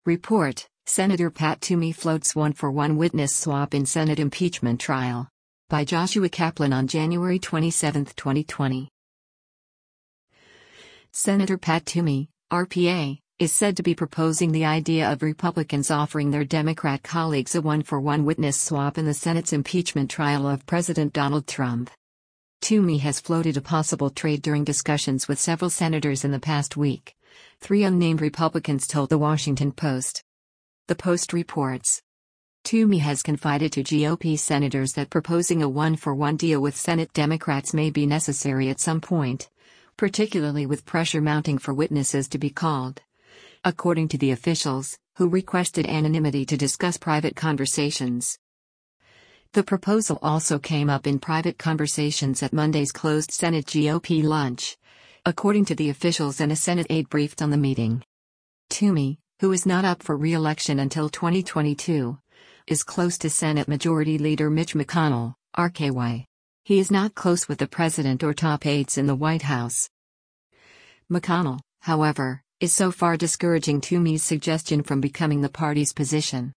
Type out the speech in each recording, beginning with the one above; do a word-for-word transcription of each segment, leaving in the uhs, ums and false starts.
Report: Senator Pat Toomey floats one-for-one witness swap in Senate impeachment trial. By Joshua Kaplan on January twenty-seventh, twenty twenty. Senator Pat Toomey, R P A, is said to be proposing the idea of Republicans offering their Democrat colleagues a one-for-one witness swap in the Senate's impeachment trial of President Donald Trump. Toomey has floated a possible trade during discussions with several senators in the past week, three unnamed Republicans told The Washington Post. The Post reports. Toomey has confided to G O P senators that proposing a one-for-one deal with Senate Democrats may be necessary at some point, particularly with pressure mounting for witnesses to be called. According to the officials, who requested anonymity to discuss private conversations. The proposal also came up in private conversations at Monday's closed Senate G O P lunch, according to the officials and a Senate aide briefed on the meeting. Toomey, who is not up for re-election until twenty twenty-two, is close to Senate Majority Leader Mitch McConnell, R K Y. He is not close with the president or top aides in the White House. McConnell, however, is so far discouraging Toomey's suggestion from becoming the party's position.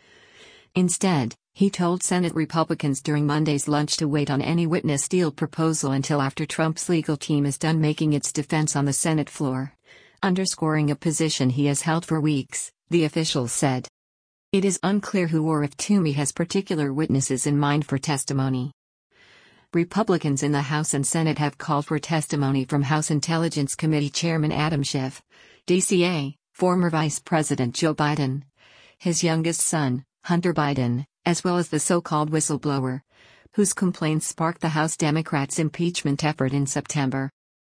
Instead, he told Senate Republicans during Monday's lunch to wait on any witness deal proposal until after Trump's legal team is done making its defense on the Senate floor, underscoring a position he has held for weeks, the officials said. It is unclear who or if Toomey has particular witnesses in mind for testimony. Republicans in the House and Senate have called for testimony from House Intelligence Committee Chairman Adam Schiff, D C A, former Vice President Joe Biden, his youngest son, Hunter Biden, as well as the so-called whistleblower, whose complaints sparked the House Democrats' impeachment effort in September.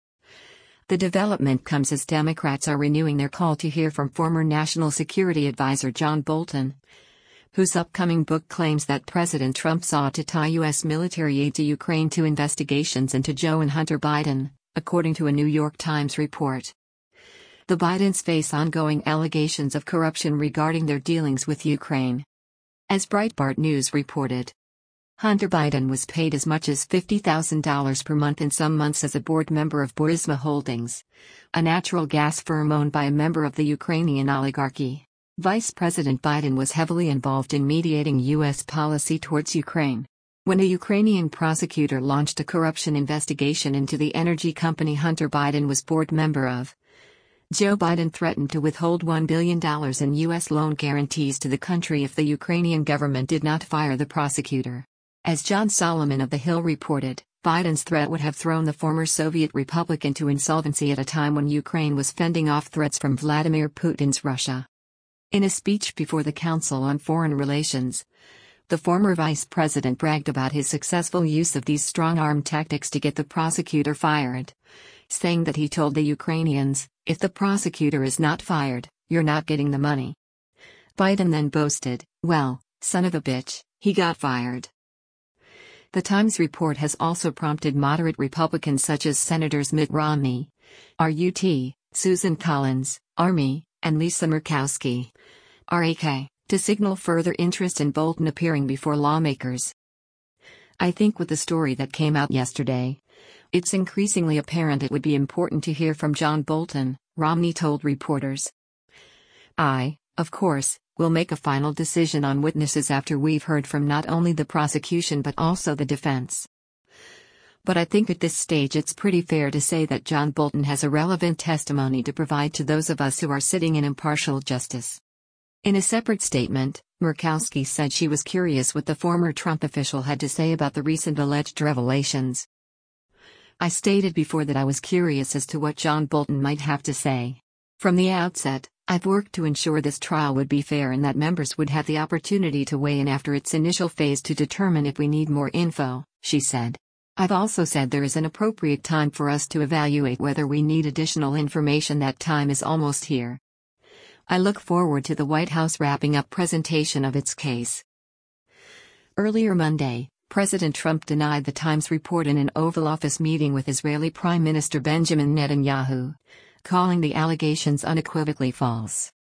The development comes as Democrats are renewing their call to hear from former National Security Advisor John Bolton, whose upcoming book claims that President Trump sought to tie U S military aid to Ukraine to investigations into Joe and Hunter Biden, according to a New York Times report. The Bidens face ongoing allegations of corruption regarding their dealings with Ukraine. As Breitbart News reported, Hunter Biden was paid as much as fifty thousand dollars per month in some months as a board member of Burisma Holdings, a natural gas firm owned by a member of the Ukrainian oligarchy. Vice President Biden was heavily involved in mediating U S policy towards Ukraine. When a Ukrainian prosecutor launched a corruption investigation into the energy company Hunter Biden was board member of, Joe Biden threatened to withhold one billion dollars in U S loan guarantees to the country if the Ukrainian government did not fire the prosecutor. As John Solomon of The Hill reported, Biden's threat would have thrown the former Soviet republic into insolvency at a time when Ukraine was fending off threats from Vladimir Putin's Russia. In a speech before the Council on Foreign Relations, the former vice president bragged about his successful use of these strong-arm tactics to get the prosecutor fired, saying that he told the Ukrainians, "If the prosecutor is not fired, you're not getting the money." Biden then boasted, "Well, son of a bitch, he got fired." The Times report has also prompted moderate Republicans such as Senators Mitt Romney, R U T, Susan Collins, Army, and Lisa Murkowski, R A K, to signal further interest in Bolton appearing before lawmakers. "I think with the story that came out yesterday, it's increasingly apparent it would be important to hear from John Bolton," Romney told reporters. "I, of course, will make a final decision on witnesses after we've heard from not only the prosecution but also the defense. But I think at this stage it's pretty fair to say that John Bolton has a relevant testimony to provide to those of us who are sitting in impartial justice." In a separate statement, Murkowski said she was curious what the former Trump official had to say about the recent alleged revelations. "I stated before that I was curious as to what John Bolton might have to say. From the outset, I've worked to ensure this trial would be fair and that members would have the opportunity to weigh in after its initial phase to determine if we need more info," she said. "I've also said there is an appropriate time for us to evaluate whether we need additional information. That time is almost here. I look forward to the White House wrapping up presentation of its case." Earlier Monday, President Trump denied the Times report in an Oval Office meeting with Israeli Prime Minister Benjamin Netanyahu, calling the allegations unequivocally false.